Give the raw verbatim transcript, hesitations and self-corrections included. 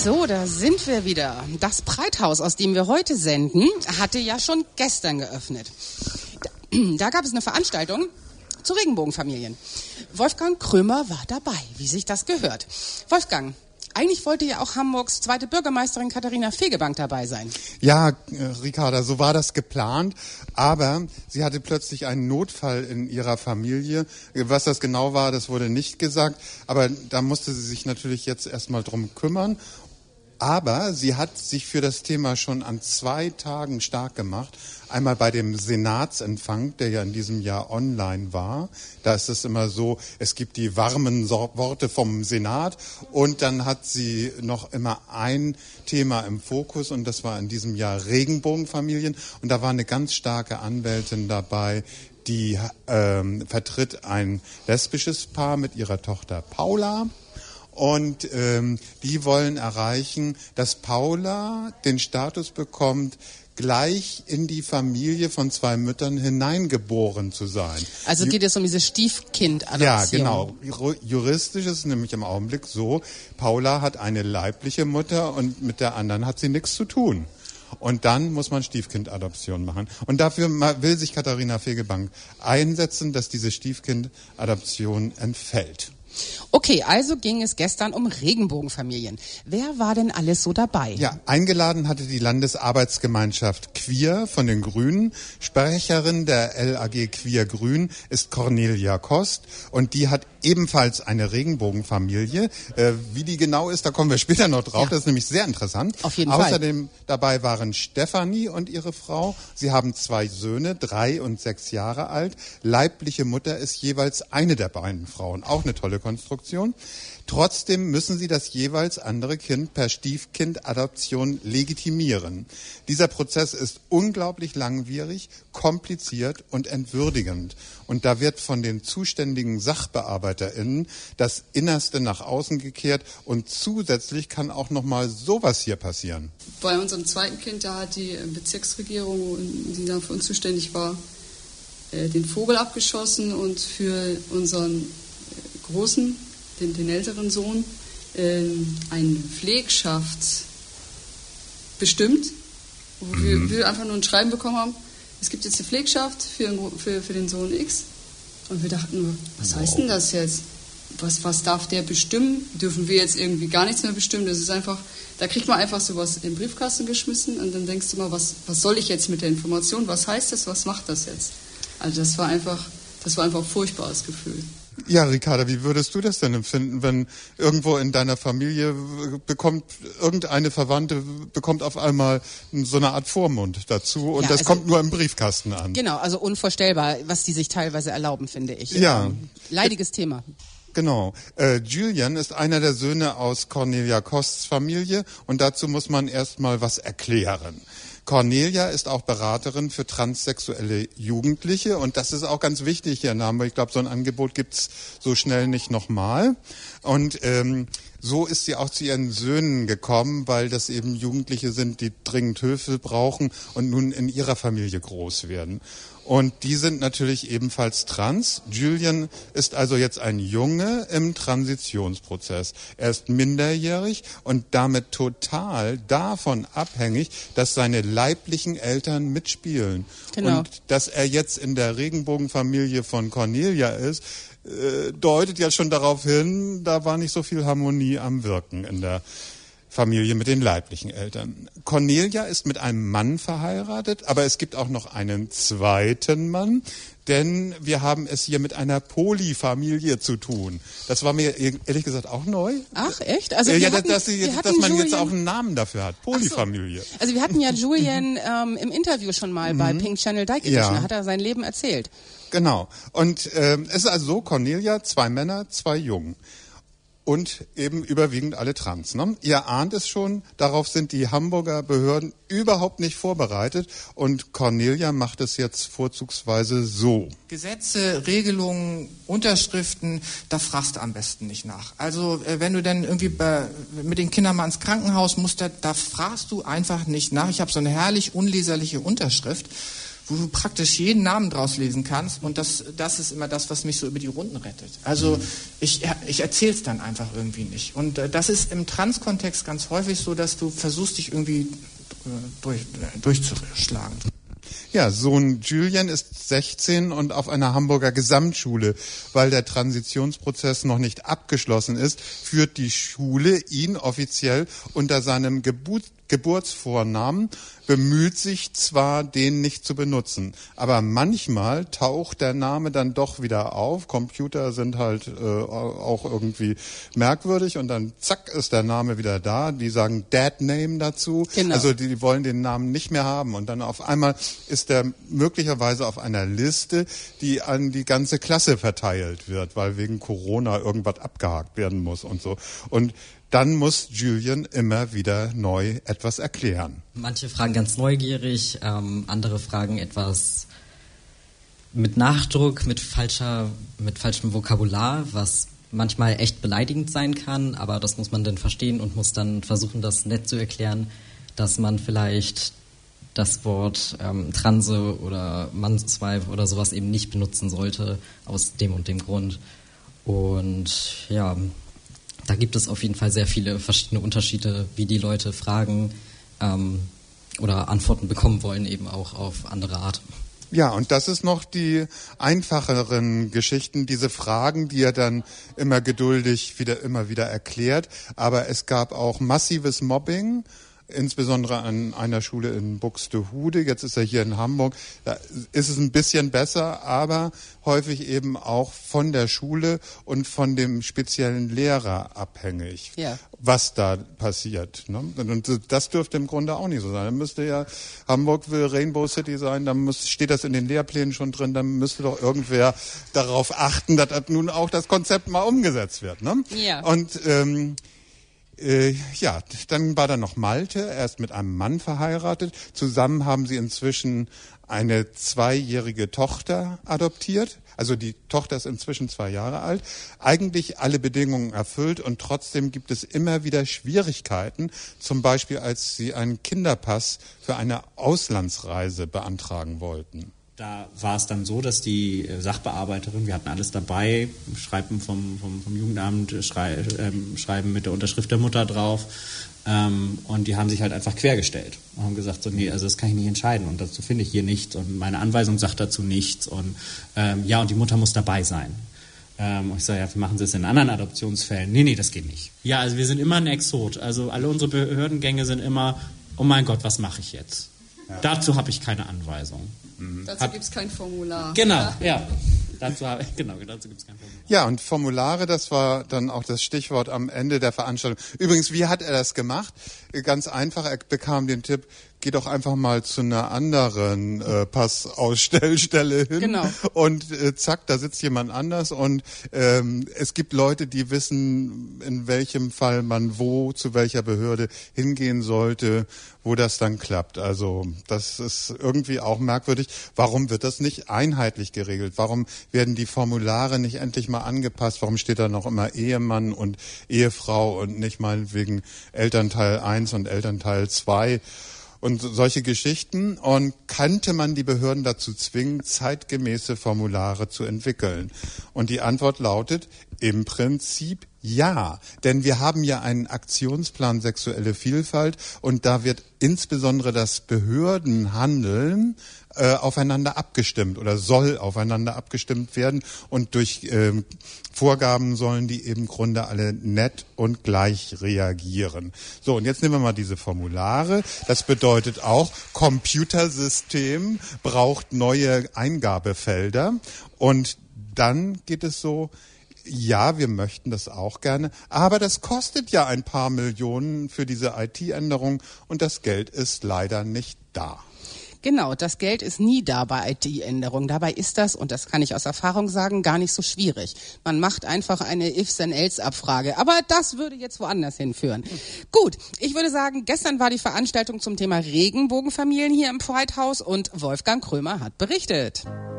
So, da sind wir wieder. Das Breithaus, aus dem wir heute senden, hatte ja schon gestern geöffnet. Da, da gab es eine Veranstaltung zu Regenbogenfamilien. Wolfgang Krömer war dabei, wie sich das gehört. Wolfgang, eigentlich wollte ja auch Hamburgs zweite Bürgermeisterin Katharina Fegebank dabei sein. Ja, äh, Ricarda, so war das geplant, aber sie hatte plötzlich einen Notfall in ihrer Familie. Was das genau war, das wurde nicht gesagt, aber da musste sie sich natürlich jetzt erstmal drum kümmern. Aber sie hat sich für das Thema schon an zwei Tagen stark gemacht. Einmal bei dem Senatsempfang, der ja in diesem Jahr online war. Da ist es immer so, es gibt die warmen so- Worte vom Senat und dann hat sie noch immer ein Thema im Fokus und das war in diesem Jahr Regenbogenfamilien. Und da war eine ganz starke Anwältin dabei, die ähm, vertritt ein lesbisches Paar mit ihrer Tochter Paula. Und ähm, die wollen erreichen, dass Paula den Status bekommt, gleich in die Familie von zwei Müttern hineingeboren zu sein. Also geht es um diese Stiefkind-Adoption. Ja, genau. Juristisch ist es nämlich im Augenblick so, Paula hat eine leibliche Mutter und mit der anderen hat sie nichts zu tun. Und dann muss man Stiefkindadoption machen. Und dafür will sich Katharina Fegebank einsetzen, dass diese Stiefkindadoption entfällt. Okay, also ging es gestern um Regenbogenfamilien. Wer war denn alles so dabei? Ja, eingeladen hatte die Landesarbeitsgemeinschaft Queer von den Grünen. Sprecherin der L A G Queer Grün ist Cornelia Kost und die hat ebenfalls eine Regenbogenfamilie. Äh, wie die genau ist, da kommen wir später noch drauf. Ja. Das ist nämlich sehr interessant. Auf jeden Außerdem Fall. Außerdem dabei waren Stefanie und ihre Frau. Sie haben zwei Söhne, drei und sechs Jahre alt. Leibliche Mutter ist jeweils eine der beiden Frauen. Auch eine tolle Konstruktion. Trotzdem müssen sie das jeweils andere Kind per Stiefkindadoption legitimieren. Dieser Prozess ist unglaublich langwierig, kompliziert und entwürdigend. Und da wird von den zuständigen SachbearbeiterInnen das Innerste nach außen gekehrt und zusätzlich kann auch noch mal sowas hier passieren. Bei unserem zweiten Kind, da hat die Bezirksregierung, die da für uns zuständig war, den Vogel abgeschossen und für unseren Großen, den, den älteren Sohn, äh, eine Pflegschaft bestimmt, wo mhm. wir, wir einfach nur ein Schreiben bekommen haben, es gibt jetzt eine Pflegschaft für, für, für den Sohn X. Und wir dachten nur, was wow. heißt denn das jetzt? Was, was darf der bestimmen? Dürfen wir jetzt irgendwie gar nichts mehr bestimmen? Das ist einfach, da kriegt man einfach sowas in den Briefkasten geschmissen und dann denkst du mal, was, was soll ich jetzt mit der Information? Was heißt das? Was macht das jetzt? Also das war einfach, das war einfach ein furchtbares Gefühl. Ja, Ricarda, wie würdest du das denn empfinden, wenn irgendwo in deiner Familie bekommt irgendeine Verwandte bekommt auf einmal so eine Art Vormund dazu und ja, das also, kommt nur im Briefkasten an? Genau, also unvorstellbar, was die sich teilweise erlauben, finde ich. Ja. Ähm, leidiges Thema. Genau. Äh, Julian ist einer der Söhne aus Cornelia Kosts Familie und dazu muss man erstmal was erklären. Cornelia ist auch Beraterin für transsexuelle Jugendliche und das ist auch ganz wichtig hier in Hamburg. Ich glaube, so ein Angebot gibt's so schnell nicht nochmal. Und ähm, so ist sie auch zu ihren Söhnen gekommen, weil das eben Jugendliche sind, die dringend Hilfe brauchen und nun in ihrer Familie groß werden. Und die sind natürlich ebenfalls trans. Julian ist also jetzt ein Junge im Transitionsprozess. Er ist minderjährig und damit total davon abhängig, dass seine leiblichen Eltern mitspielen. Genau. Und dass er jetzt in der Regenbogenfamilie von Cornelia ist, äh, deutet ja schon darauf hin, da war nicht so viel Harmonie am Wirken in der Familie mit den leiblichen Eltern. Cornelia ist mit einem Mann verheiratet, aber es gibt auch noch einen zweiten Mann, denn wir haben es hier mit einer Polyfamilie zu tun. Das war mir ehrlich gesagt auch neu. Ach, echt? Also ja, wir dass, hatten, dass, sie, wir dass hatten man Julian, jetzt auch einen Namen dafür hat. Polyfamilie. So. Also wir hatten ja Julian ähm, im Interview schon mal mhm. bei Pink Channel Dyke Edition. Ja. Da hat er sein Leben erzählt. Genau. Und ähm, es ist also so, Cornelia, zwei Männer, zwei Jungen. Und eben überwiegend alle trans. Ne? Ihr ahnt es schon, darauf sind die Hamburger Behörden überhaupt nicht vorbereitet. Und Cornelia macht es jetzt vorzugsweise so. Gesetze, Regelungen, Unterschriften, da fragst du am besten nicht nach. Also äh, wenn du dann irgendwie bei, mit den Kindern mal ins Krankenhaus musst, da, da fragst du einfach nicht nach. Ich habe so eine herrlich unleserliche Unterschrift. wo du praktisch jeden Namen draus lesen kannst und das, das ist immer das, was mich so über die Runden rettet. Also ich, ich erzähle es dann einfach irgendwie nicht. Und äh, das ist im Trans-Kontext ganz häufig so, dass du versuchst, dich irgendwie äh, durch, äh, durchzuschlagen. Ja, Sohn Julian ist sechzehn und auf einer Hamburger Gesamtschule. Weil der Transitionsprozess noch nicht abgeschlossen ist, führt die Schule ihn offiziell unter seinem Geburt Geburtsvornamen, bemüht sich zwar, den nicht zu benutzen, aber manchmal taucht der Name dann doch wieder auf. Computer sind halt äh, auch irgendwie merkwürdig und dann zack ist der Name wieder da. Die sagen Dad Name dazu, genau. Also die, die wollen den Namen nicht mehr haben und dann auf einmal ist der möglicherweise auf einer Liste, die an die ganze Klasse verteilt wird, weil wegen Corona irgendwas abgehakt werden muss und so. Und dann muss Julian immer wieder neu etwas erklären. Manche fragen ganz neugierig, ähm, andere fragen etwas mit Nachdruck, mit falscher, mit falschem Vokabular, was manchmal echt beleidigend sein kann, aber das muss man dann verstehen und muss dann versuchen, das nett zu erklären, dass man vielleicht das Wort ähm, Transe oder Mannswife oder sowas eben nicht benutzen sollte, aus dem und dem Grund. Und ja, da gibt es auf jeden Fall sehr viele verschiedene Unterschiede, wie die Leute fragen ähm, oder Antworten bekommen wollen, eben auch auf andere Art. Ja, und das ist noch die einfacheren Geschichten, diese Fragen, die er dann immer geduldig wieder immer wieder erklärt. Aber es gab auch massives Mobbing, insbesondere an einer Schule in Buxtehude. Jetzt ist er hier in Hamburg. Da ist es ein bisschen besser, aber häufig eben auch von der Schule und von dem speziellen Lehrer abhängig, ja. was da passiert. Ne? Und das dürfte im Grunde auch nicht so sein. Dann müsste ja, Hamburg will Rainbow City sein, dann muss, steht das in den Lehrplänen schon drin, dann müsste doch irgendwer darauf achten, dass nun auch das Konzept mal umgesetzt wird. Ne? Ja. Und ähm, Äh, ja, dann war da noch Malte, er ist mit einem Mann verheiratet. Zusammen haben sie inzwischen eine zweijährige Tochter adoptiert. Also die Tochter ist inzwischen zwei Jahre alt. Eigentlich alle Bedingungen erfüllt und trotzdem gibt es immer wieder Schwierigkeiten. Zum Beispiel, als sie einen Kinderpass für eine Auslandsreise beantragen wollten. Da war es dann so, dass die Sachbearbeiterin, wir hatten alles dabei, Schreiben vom, vom, vom Jugendamt, Schrei, ähm, Schreiben mit der Unterschrift der Mutter drauf ähm, und die haben sich halt einfach quergestellt und haben gesagt, so nee, also das kann ich nicht entscheiden und dazu finde ich hier nichts und meine Anweisung sagt dazu nichts und ähm, ja, und die Mutter muss dabei sein. Ähm, und ich sage, ja, wie machen Sie es in anderen Adoptionsfällen? Nee, nee, das geht nicht. Ja, also wir sind immer ein Exot, also alle unsere Behördengänge sind immer, oh mein Gott, was mache ich jetzt? Ja. Dazu habe ich keine Anweisung. Mhm. Dazu gibt es kein Formular. Genau, ja. Dazu, habe, genau, dazu gibt es kein Formular. Ja, und Formulare, das war dann auch das Stichwort am Ende der Veranstaltung. Übrigens, wie hat er das gemacht? Ganz einfach, er bekam den Tipp, geh doch einfach mal zu einer anderen äh, Passausstellstelle hin. Genau. Und äh, zack, da sitzt jemand anders und ähm, es gibt Leute, die wissen, in welchem Fall man wo, zu welcher Behörde hingehen sollte, wo das dann klappt. Also das ist irgendwie auch merkwürdig. Warum wird das nicht einheitlich geregelt? Warum werden die Formulare nicht endlich mal angepasst? Warum steht da noch immer Ehemann und Ehefrau und nicht meinetwegen Elternteil eins und Elternteil zwei? Und solche Geschichten. Und könnte man die Behörden dazu zwingen, zeitgemäße Formulare zu entwickeln? Und die Antwort lautet, im Prinzip ja. Denn wir haben ja einen Aktionsplan sexuelle Vielfalt und da wird insbesondere das Behördenhandeln äh, aufeinander abgestimmt oder soll aufeinander abgestimmt werden und durch äh, Vorgaben sollen die eben im Grunde alle nett und gleich reagieren. So, und jetzt nehmen wir mal diese Formulare. Das bedeutet auch, Computersystem braucht neue Eingabefelder und dann geht es so, ja, wir möchten das auch gerne, aber das kostet ja ein paar Millionen für diese I T-Änderung und das Geld ist leider nicht da. Genau, das Geld ist nie da bei I T-Änderungen. Dabei ist das, und das kann ich aus Erfahrung sagen, gar nicht so schwierig. Man macht einfach eine Ifs-and-Else-Abfrage. Aber das würde jetzt woanders hinführen. Gut, ich würde sagen, gestern war die Veranstaltung zum Thema Regenbogenfamilien hier im Pride House und Wolfgang Krömer hat berichtet.